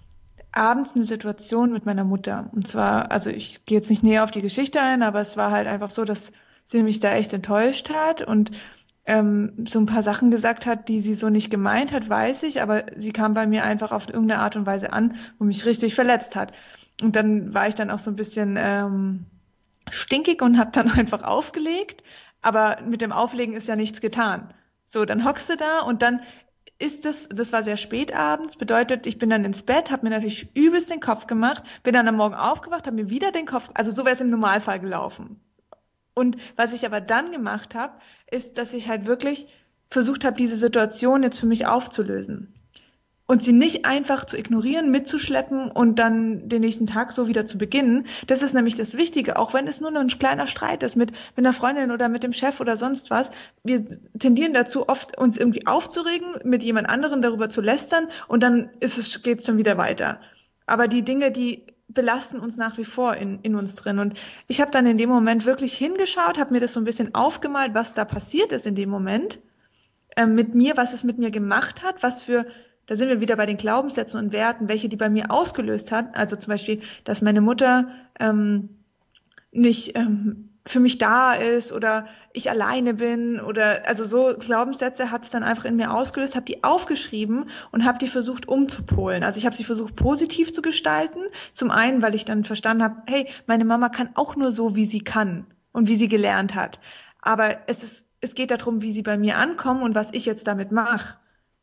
Speaker 1: abends eine Situation mit meiner Mutter. Und zwar, also ich gehe jetzt nicht näher auf die Geschichte ein, aber es war halt einfach so, dass sie mich da echt enttäuscht hat und ähm, so ein paar Sachen gesagt hat, die sie so nicht gemeint hat, weiß ich, aber sie kam bei mir einfach auf irgendeine Art und Weise an, wo mich richtig verletzt hat. Und dann war ich dann auch so ein bisschen ähm, stinkig und habe dann einfach aufgelegt. Aber mit dem Auflegen ist ja nichts getan. So, dann hockst du da und dann ist das, das war sehr spät abends, bedeutet, ich bin dann ins Bett, habe mir natürlich übelst den Kopf gemacht, bin dann am Morgen aufgewacht, habe mir wieder den Kopf, also so wäre es im Normalfall gelaufen. Und was ich aber dann gemacht habe, ist, dass ich halt wirklich versucht habe, diese Situation jetzt für mich aufzulösen. Und sie nicht einfach zu ignorieren, mitzuschleppen und dann den nächsten Tag so wieder zu beginnen. Das ist nämlich das Wichtige, auch wenn es nur ein kleiner Streit ist mit, mit einer Freundin oder mit dem Chef oder sonst was. Wir tendieren dazu, oft uns irgendwie aufzuregen, mit jemand anderem darüber zu lästern und dann ist es, geht's schon wieder weiter. Aber die Dinge, die belasten uns nach wie vor in, in uns drin. Und ich habe dann in dem Moment wirklich hingeschaut, habe mir das so ein bisschen aufgemalt, was da passiert ist in dem Moment äh, mit mir, was es mit mir gemacht hat, was für, da sind wir wieder bei den Glaubenssätzen und Werten, welche die bei mir ausgelöst hat. Also zum Beispiel, dass meine Mutter ähm, nicht ähm, für mich da ist oder ich alleine bin oder also so Glaubenssätze hat es dann einfach in mir ausgelöst, habe die aufgeschrieben und habe die versucht umzupolen. Also ich habe sie versucht positiv zu gestalten. Zum einen, weil ich dann verstanden habe, hey, meine Mama kann auch nur so, wie sie kann und wie sie gelernt hat. Aber es ist, es geht darum, wie sie bei mir ankommen und was ich jetzt damit mache.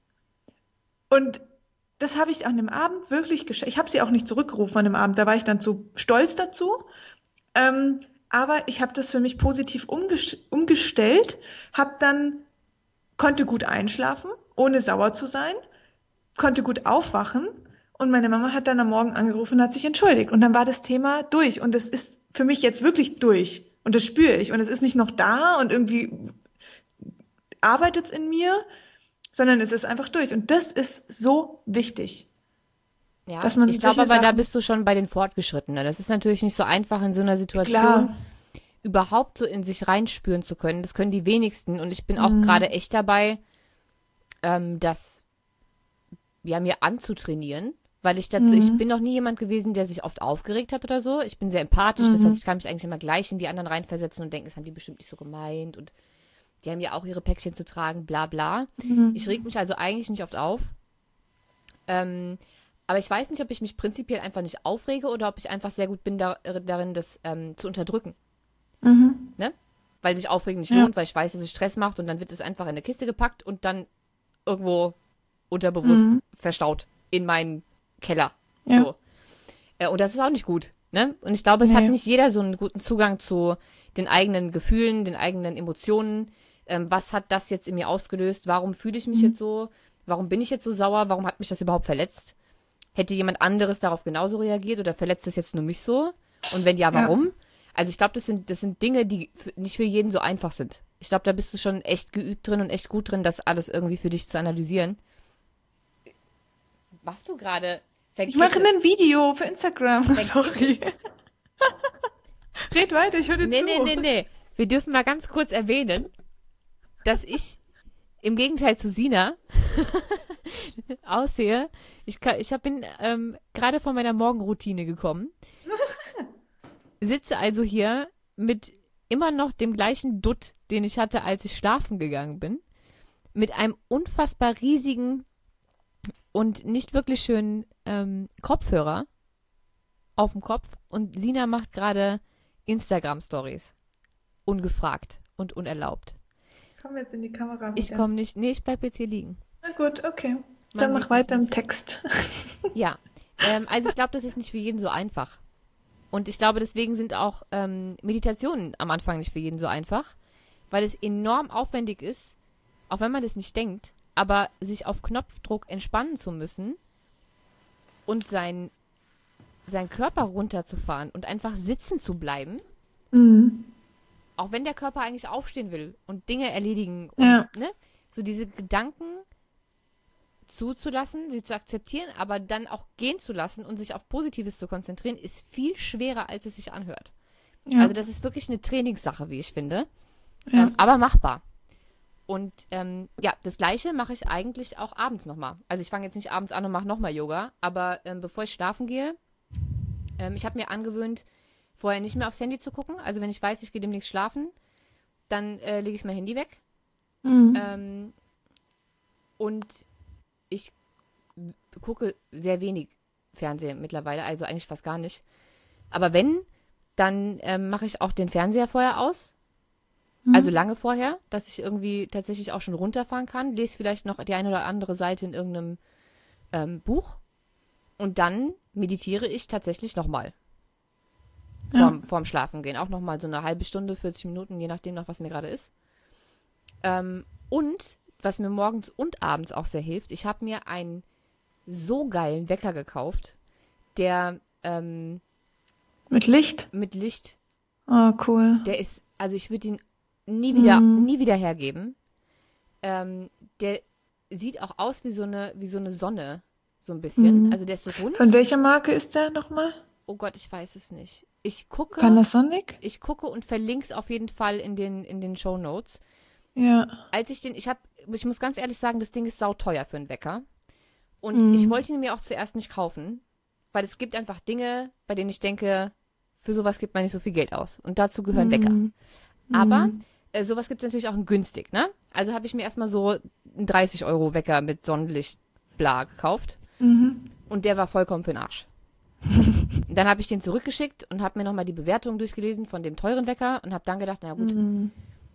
Speaker 1: Und das habe ich an dem Abend wirklich geschafft. Ich habe sie auch nicht zurückgerufen an dem Abend, da war ich dann zu stolz dazu. Ähm, aber ich habe das für mich positiv umges umgestellt, habe dann konnte gut einschlafen, ohne sauer zu sein, konnte gut aufwachen und meine Mama hat dann am Morgen angerufen und hat sich entschuldigt und dann war das Thema durch und es ist für mich jetzt wirklich durch und das spüre ich und es ist nicht noch da und irgendwie arbeitet es in mir, sondern es ist einfach durch und das ist so wichtig,
Speaker 2: Ja,
Speaker 1: dass man
Speaker 2: ich glaube
Speaker 1: solche
Speaker 2: aber, da
Speaker 1: Sachen,
Speaker 2: bist du schon bei den Fortgeschrittenen. Das ist natürlich nicht so einfach in so einer Situation
Speaker 1: klar,
Speaker 2: überhaupt so in sich reinspüren zu können. Das können die wenigsten. Und ich bin auch gerade
Speaker 1: mm,
Speaker 2: echt dabei, ähm, das ja mir anzutrainieren, weil ich dazu, ich bin
Speaker 1: mm,
Speaker 2: noch nie jemand gewesen, der sich oft aufgeregt hat oder so. Ich bin sehr empathisch, das heißt,
Speaker 1: mm,
Speaker 2: ich kann mich eigentlich immer gleich in die anderen reinversetzen und denken, das haben die bestimmt nicht so gemeint und die haben ja auch ihre Päckchen zu tragen, bla bla. Ich reg
Speaker 1: mm,
Speaker 2: mich also eigentlich nicht oft auf. Ähm, aber ich weiß nicht, ob ich mich prinzipiell einfach nicht aufrege oder ob ich einfach sehr gut bin da, darin, das ähm, zu unterdrücken.
Speaker 1: mhm,
Speaker 2: Ne? Weil sich Aufregen nicht
Speaker 1: ja,
Speaker 2: lohnt, weil ich weiß, dass es Stress macht und dann wird es einfach in eine Kiste gepackt und dann irgendwo unterbewusst
Speaker 1: mm,
Speaker 2: verstaut in meinen Keller.
Speaker 1: Ja.
Speaker 2: So. Äh, und das ist auch nicht gut. Ne? Und ich glaube, es
Speaker 1: Nee.
Speaker 2: hat nicht jeder so einen guten Zugang zu den eigenen Gefühlen, den eigenen Emotionen. Ähm, was hat das jetzt in mir ausgelöst? Warum fühle ich mich
Speaker 1: Mhm.
Speaker 2: jetzt so? Warum bin ich jetzt so sauer? Warum hat mich das überhaupt verletzt? Hätte jemand anderes darauf genauso reagiert oder verletzt es jetzt nur mich so? Und wenn ja,
Speaker 1: Ja.
Speaker 2: warum? Also ich glaube, das sind, das sind Dinge, die für, nicht für jeden so einfach sind. Ich glaube, da bist du schon echt geübt drin und echt gut drin, das alles irgendwie für dich zu analysieren. Machst du gerade?
Speaker 1: Ich
Speaker 2: Vergiss
Speaker 1: mache
Speaker 2: es.
Speaker 1: ein Video für Instagram.
Speaker 2: Vergiss
Speaker 1: Sorry. Red weiter, ich höre dir
Speaker 2: Nee,
Speaker 1: zu.
Speaker 2: nee, nee, nee. Wir dürfen mal ganz kurz erwähnen, dass ich im Gegenteil zu Sina aussehe. Ich, kann, ich hab, bin ähm, gerade von meiner Morgenroutine gekommen. Sitze also hier mit immer noch dem gleichen Dutt, den ich hatte, als ich schlafen gegangen bin. Mit einem unfassbar riesigen und nicht wirklich schönen ähm, Kopfhörer auf dem Kopf. Und Sina macht gerade Instagram-Stories. Ungefragt und unerlaubt.
Speaker 1: Komm jetzt in die Kamera
Speaker 2: Ich
Speaker 1: wieder.
Speaker 2: komme nicht. Nee, ich bleib jetzt hier liegen.
Speaker 1: Na gut, okay.
Speaker 2: Man
Speaker 1: Dann
Speaker 2: sieht
Speaker 1: mach weiter
Speaker 2: mich
Speaker 1: im
Speaker 2: nicht.
Speaker 1: Text.
Speaker 2: Ja. Ähm, also ich glaube, das ist nicht für jeden so einfach. Und ich glaube, deswegen sind auch ähm, Meditationen am Anfang nicht für jeden so einfach, weil es enorm aufwendig ist, auch wenn man das nicht denkt, aber sich auf Knopfdruck entspannen zu müssen und sein, seinen Körper runterzufahren und einfach sitzen zu bleiben,
Speaker 1: Mhm.
Speaker 2: auch wenn der Körper eigentlich aufstehen will und Dinge erledigen und,
Speaker 1: Ja.
Speaker 2: ne, so diese Gedanken zuzulassen, sie zu akzeptieren, aber dann auch gehen zu lassen und sich auf Positives zu konzentrieren, ist viel schwerer, als es sich anhört.
Speaker 1: Ja.
Speaker 2: Also das ist wirklich eine Trainingssache, wie ich finde,
Speaker 1: Ja.
Speaker 2: ähm, aber machbar. Und ähm, ja, das Gleiche mache ich eigentlich auch abends nochmal. Also ich fange jetzt nicht abends an und mache nochmal Yoga, aber ähm, bevor ich schlafen gehe, ähm, ich habe mir angewöhnt, vorher nicht mehr aufs Handy zu gucken. Also wenn ich weiß, ich gehe demnächst schlafen, dann äh, lege ich mein Handy weg.
Speaker 1: Mhm.
Speaker 2: Ähm, und ich w- gucke sehr wenig Fernsehen mittlerweile, also eigentlich fast gar nicht. Aber wenn, dann ähm, mache ich auch den Fernseher vorher aus.
Speaker 1: Mhm.
Speaker 2: Also lange vorher, dass ich irgendwie tatsächlich auch schon runterfahren kann. Lese vielleicht noch die eine oder andere Seite in irgendeinem ähm, Buch. Und dann meditiere ich tatsächlich nochmal.
Speaker 1: Ja.
Speaker 2: Vorm, vorm Schlafen gehen. Auch nochmal so eine halbe Stunde, vierzig Minuten, je nachdem noch, was mir gerade ist. Ähm, und was mir morgens und abends auch sehr hilft, ich habe mir einen so geilen Wecker gekauft, der ähm,
Speaker 1: Mit Licht?
Speaker 2: mit Licht,
Speaker 1: Oh, cool.
Speaker 2: der ist, also ich würde ihn nie wieder,
Speaker 1: Mhm.
Speaker 2: nie wieder hergeben. Ähm, der sieht auch aus wie so eine, wie so eine Sonne, so ein bisschen.
Speaker 1: Mhm.
Speaker 2: Also der ist so rund.
Speaker 1: Von welcher Marke ist der nochmal?
Speaker 2: Oh Gott, ich weiß es nicht. Ich gucke,
Speaker 1: Panasonic?
Speaker 2: ich gucke und verlinke es auf jeden Fall in den, in den Shownotes.
Speaker 1: Ja.
Speaker 2: Als ich den, ich habe, ich muss ganz ehrlich sagen, das Ding ist sauteuer für einen Wecker. Und ich
Speaker 1: Mhm.
Speaker 2: wollte ihn mir auch zuerst nicht kaufen, weil es gibt einfach Dinge, bei denen ich denke, für sowas gibt man nicht so viel Geld aus. Und dazu gehören Wecker.
Speaker 1: Mhm.
Speaker 2: Aber
Speaker 1: Mhm.
Speaker 2: äh, sowas gibt es natürlich auch in günstig, ne? Also habe ich mir erstmal so einen dreißig Euro Wecker mit Sonnenlicht bla gekauft.
Speaker 1: Mhm.
Speaker 2: Und der war vollkommen für den Arsch. Dann habe ich den zurückgeschickt und habe mir nochmal die Bewertung durchgelesen von dem teuren Wecker und habe dann gedacht, na gut,
Speaker 1: Mhm.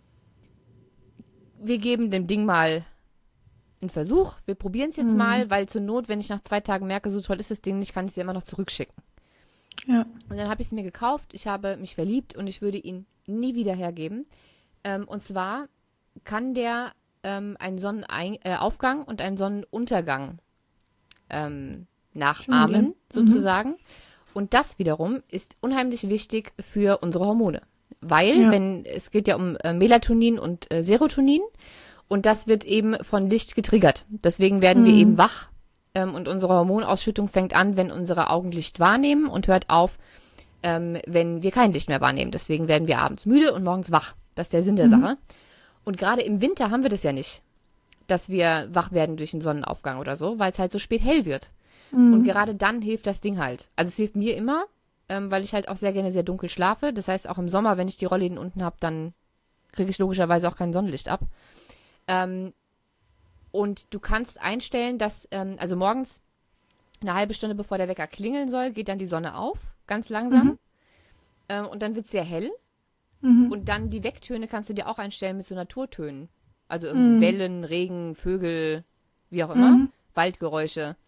Speaker 2: wir geben dem Ding mal einen Versuch. Wir probieren es jetzt
Speaker 1: Mhm.
Speaker 2: mal, weil zur Not, wenn ich nach zwei Tagen merke, so toll ist das Ding nicht, kann ich sie immer noch zurückschicken.
Speaker 1: Ja.
Speaker 2: Und dann habe ich es mir gekauft, ich habe mich verliebt und ich würde ihn nie wieder hergeben. Ähm, und zwar kann der ähm, einen Sonnenaufgang äh, Aufgang und einen Sonnenuntergang ähm, nachahmen,
Speaker 1: Simulieren.
Speaker 2: sozusagen. Und das wiederum ist unheimlich wichtig für unsere Hormone. Weil,
Speaker 1: Ja.
Speaker 2: wenn es geht ja um äh, Melatonin und äh, Serotonin und das wird eben von Licht getriggert. Deswegen werden wir
Speaker 1: Mhm.
Speaker 2: eben wach ähm, und unsere Hormonausschüttung fängt an, wenn unsere Augen Licht wahrnehmen und hört auf, ähm, wenn wir kein Licht mehr wahrnehmen. Deswegen werden wir abends müde und morgens wach. Das ist der Sinn der
Speaker 1: Mhm.
Speaker 2: Sache. Und gerade im Winter haben wir das ja nicht, dass wir wach werden durch einen Sonnenaufgang oder so, weil es halt so spät hell wird. Und
Speaker 1: Mhm.
Speaker 2: gerade dann hilft das Ding halt. Also es hilft mir immer, ähm, weil ich halt auch sehr gerne sehr dunkel schlafe. Das heißt, auch im Sommer, wenn ich die Rollläden unten habe, dann kriege ich logischerweise auch kein Sonnenlicht ab. Ähm, und du kannst einstellen, dass, ähm, also morgens eine halbe Stunde bevor der Wecker klingeln soll, geht dann die Sonne auf, ganz langsam.
Speaker 1: Mhm.
Speaker 2: Ähm, und dann wird es sehr hell.
Speaker 1: Mhm.
Speaker 2: Und dann die Wecktöne kannst du dir auch einstellen mit so Naturtönen. Also irgendwie
Speaker 1: Mhm.
Speaker 2: Wellen, Regen, Vögel, wie auch immer,
Speaker 1: Mhm.
Speaker 2: Waldgeräusche.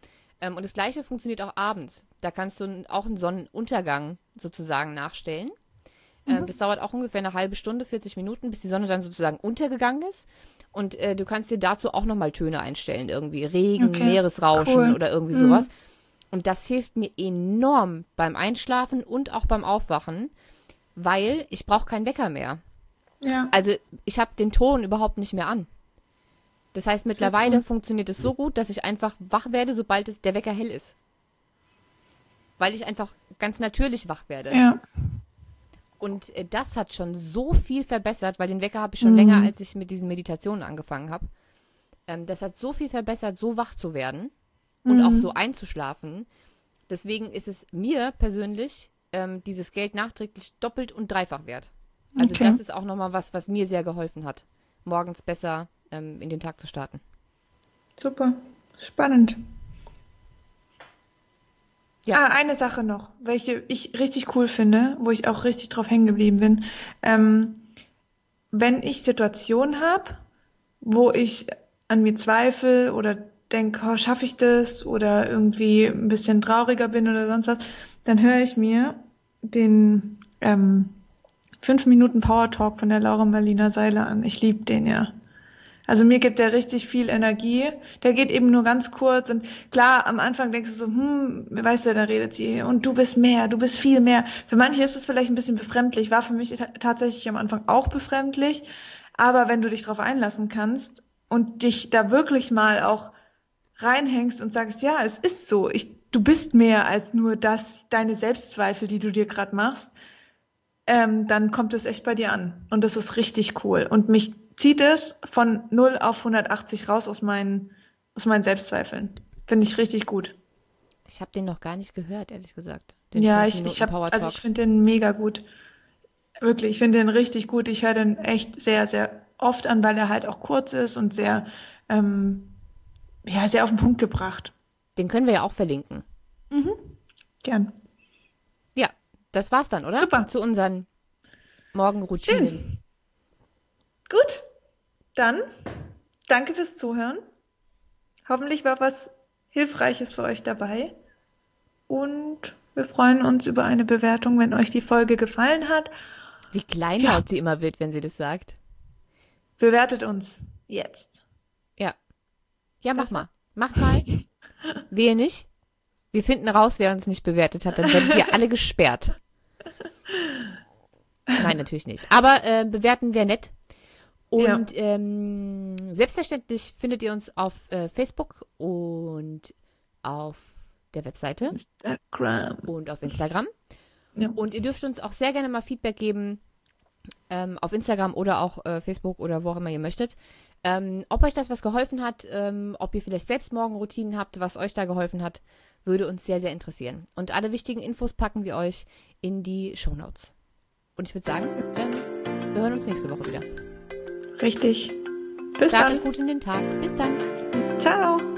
Speaker 2: Ähm, und das Gleiche funktioniert auch abends. Da kannst du auch einen Sonnenuntergang sozusagen nachstellen. Ähm,
Speaker 1: Mhm.
Speaker 2: das dauert auch ungefähr eine halbe Stunde, vierzig Minuten, bis die Sonne dann sozusagen untergegangen ist. Und äh, du kannst dir dazu auch nochmal Töne einstellen, irgendwie Regen,
Speaker 1: Okay,
Speaker 2: Meeresrauschen
Speaker 1: cool.
Speaker 2: oder irgendwie
Speaker 1: Mhm.
Speaker 2: sowas. Und das hilft mir enorm beim Einschlafen und auch beim Aufwachen, weil ich brauche keinen Wecker mehr.
Speaker 1: Ja,
Speaker 2: Also ich habe den Ton überhaupt nicht mehr an. Das heißt,
Speaker 1: sehr
Speaker 2: mittlerweile
Speaker 1: cool.
Speaker 2: funktioniert es so gut, dass ich einfach wach werde, sobald es der Wecker hell ist. Weil ich einfach ganz natürlich wach werde.
Speaker 1: Ja.
Speaker 2: Und äh, das hat schon so viel verbessert, weil den Wecker habe ich schon länger,
Speaker 1: Mhm.
Speaker 2: als ich mit diesen Meditationen angefangen habe. Ähm, das hat so viel verbessert, so wach zu werden und auch so
Speaker 1: Mhm.
Speaker 2: einzuschlafen. Deswegen ist es mir persönlich ähm, dieses Geld nachträglich doppelt und dreifach wert. Also
Speaker 1: Okay,
Speaker 2: das ist auch nochmal was, was mir sehr geholfen hat, morgens besser ähm, in den Tag zu starten.
Speaker 1: super. Spannend.
Speaker 2: Ja,
Speaker 1: Ah, eine Sache noch, welche ich richtig cool finde, wo ich auch richtig drauf hängen geblieben bin. Ähm, wenn ich Situationen habe, wo ich an mir zweifle oder denke, oh, schaffe ich das oder irgendwie ein bisschen trauriger bin oder sonst was, dann höre ich mir den ähm, fünf Minuten Power Talk von der Laura Marlina Seiler an. Ich liebe den ja. Also mir gibt der richtig viel Energie. Der geht eben nur ganz kurz und klar, am Anfang denkst du so, hm, weißt du, da redet sie und du bist mehr, du bist viel mehr. Für manche ist es vielleicht ein bisschen befremdlich, war für mich ta- tatsächlich am Anfang auch befremdlich, aber wenn du dich darauf einlassen kannst und dich da wirklich mal auch reinhängst und sagst, ja, es ist so, ich, du bist mehr als nur das, deine Selbstzweifel, die du dir gerade machst, ähm, dann kommt es echt bei dir an. Und das ist richtig cool. Und mich zieht es von null auf hundertachtzig raus aus meinen, aus meinen Selbstzweifeln. Finde ich richtig gut.
Speaker 2: ich habe den noch gar nicht gehört, ehrlich gesagt. Den
Speaker 1: Ja,
Speaker 2: fünf
Speaker 1: ich, ich
Speaker 2: Minuten
Speaker 1: habe,
Speaker 2: Power
Speaker 1: also ich
Speaker 2: Talk.
Speaker 1: finde den mega gut. Wirklich, ich finde den richtig gut. Ich höre den echt sehr, sehr oft an, weil er halt auch kurz ist und sehr, ähm, ja, sehr auf den Punkt gebracht.
Speaker 2: Den können wir ja auch verlinken.
Speaker 1: Mhm, gern.
Speaker 2: Ja, das war's dann, oder?
Speaker 1: Super.
Speaker 2: Zu unseren Morgenroutinen.
Speaker 1: Schön. Gut. Dann danke fürs Zuhören. Hoffentlich war was Hilfreiches für euch dabei. Und wir freuen uns über eine Bewertung, wenn euch die Folge gefallen hat.
Speaker 2: Wie
Speaker 1: Ja,
Speaker 2: kleinlaut sie immer wird, wenn sie das sagt.
Speaker 1: bewertet uns jetzt.
Speaker 2: Ja. Ja, mach
Speaker 1: Besser?
Speaker 2: mal. Mach mal. Wehe nicht. Wir finden raus, wer uns nicht bewertet hat. Dann werdet ihr alle gesperrt. Nein, natürlich nicht. Aber äh, bewerten wäre nett.
Speaker 1: Ja.
Speaker 2: Und ähm, selbstverständlich findet ihr uns auf äh, Facebook und auf der Webseite
Speaker 1: Instagram.
Speaker 2: und auf Instagram.
Speaker 1: Ja.
Speaker 2: Und ihr dürft uns auch sehr gerne mal Feedback geben ähm, auf Instagram oder auch äh, Facebook oder wo auch immer ihr möchtet. Ähm, ob euch das was geholfen hat, ähm, ob ihr vielleicht selbst Morgenroutinen habt, was euch da geholfen hat, würde uns sehr, sehr interessieren. Und alle wichtigen Infos packen wir euch in die Shownotes. Und ich würde sagen, ähm, wir hören uns nächste Woche wieder.
Speaker 1: Richtig. Bis
Speaker 2: Startet
Speaker 1: dann.
Speaker 2: gut in den Tag. Bis dann.
Speaker 1: Ciao.